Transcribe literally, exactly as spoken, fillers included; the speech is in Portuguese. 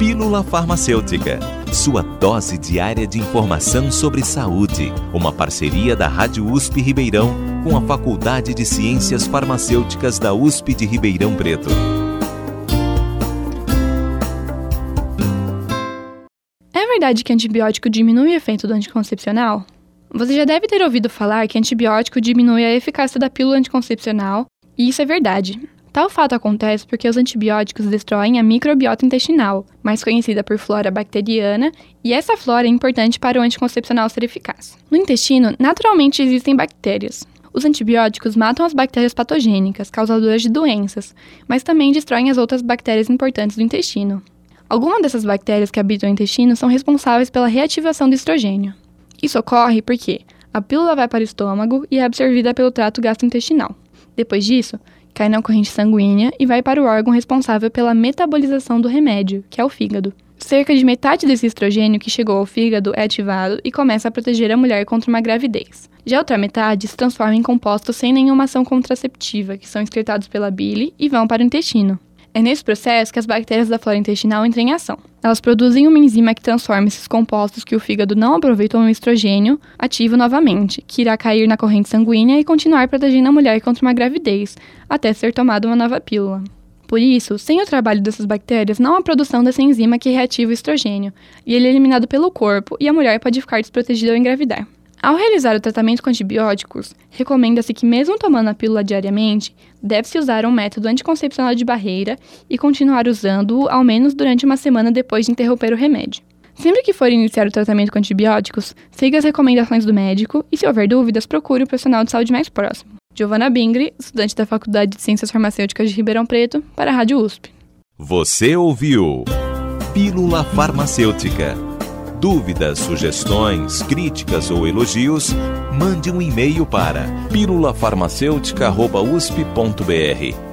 Pílula Farmacêutica, sua dose diária de informação sobre saúde. Uma parceria da Rádio U S P Ribeirão com a Faculdade de Ciências Farmacêuticas da U S P de Ribeirão Preto. É verdade que antibiótico diminui o efeito do anticoncepcional? Você já deve ter ouvido falar que antibiótico diminui a eficácia da pílula anticoncepcional, e isso é verdade. Tal fato acontece porque os antibióticos destroem a microbiota intestinal, mais conhecida por flora bacteriana, e essa flora é importante para o anticoncepcional ser eficaz. No intestino, naturalmente existem bactérias. Os antibióticos matam as bactérias patogênicas, causadoras de doenças, mas também destroem as outras bactérias importantes do intestino. Algumas dessas bactérias que habitam o intestino são responsáveis pela reativação do estrogênio. Isso ocorre porque a pílula vai para o estômago e é absorvida pelo trato gastrointestinal. Depois disso, cai na corrente sanguínea e vai para o órgão responsável pela metabolização do remédio, que é o fígado. Cerca de metade desse estrogênio que chegou ao fígado é ativado e começa a proteger a mulher contra uma gravidez. Já a outra metade se transforma em compostos sem nenhuma ação contraceptiva, que são excretados pela bile e vão para o intestino. É nesse processo que as bactérias da flora intestinal entram em ação. Elas produzem uma enzima que transforma esses compostos que o fígado não aproveitou no estrogênio ativo novamente, que irá cair na corrente sanguínea e continuar protegendo a mulher contra uma gravidez, até ser tomada uma nova pílula. Por isso, sem o trabalho dessas bactérias, não há produção dessa enzima que reativa o estrogênio, e ele é eliminado pelo corpo e a mulher pode ficar desprotegida ao engravidar. Ao realizar o tratamento com antibióticos, recomenda-se que, mesmo tomando a pílula diariamente, deve-se usar um método anticoncepcional de barreira e continuar usando-o ao menos durante uma semana depois de interromper o remédio. Sempre que for iniciar o tratamento com antibióticos, siga as recomendações do médico e, se houver dúvidas, procure o profissional de saúde mais próximo. Giovana Bingri, estudante da Faculdade de Ciências Farmacêuticas de Ribeirão Preto, para a Rádio U S P. Você ouviu Pílula Farmacêutica. Dúvidas, sugestões, críticas ou elogios, mande um e-mail para pílula farmacêutica arroba usp ponto br.